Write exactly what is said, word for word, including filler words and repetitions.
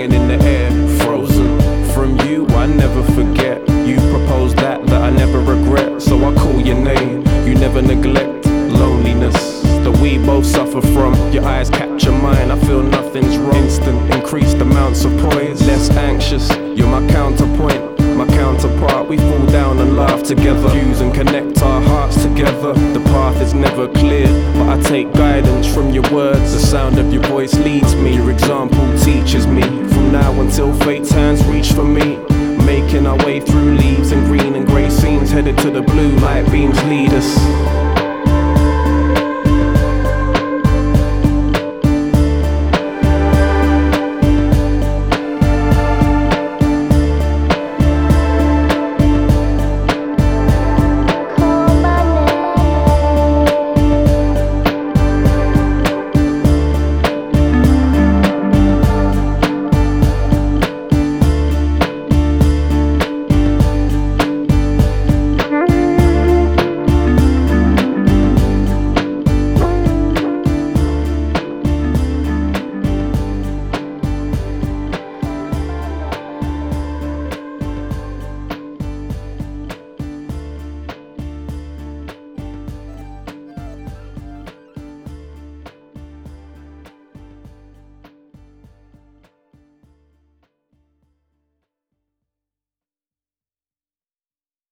hanging in the air, frozen. From you I never forget. You proposed that that I never regret. So I call your name, you never neglect. Loneliness that we both suffer from. Your eyes capture mine, I feel nothing's wrong. Instant increased amounts of poise, less anxious. You're my counterpoint, my counterpart. We fall down and laugh together, fuse and connect our hearts together. The path is never clear, but I take guidance from your words. The sound of your voice leads me, your example teaches me. From now until fate's hands reach for me, making our way through leaves and green and grey scenes, headed to the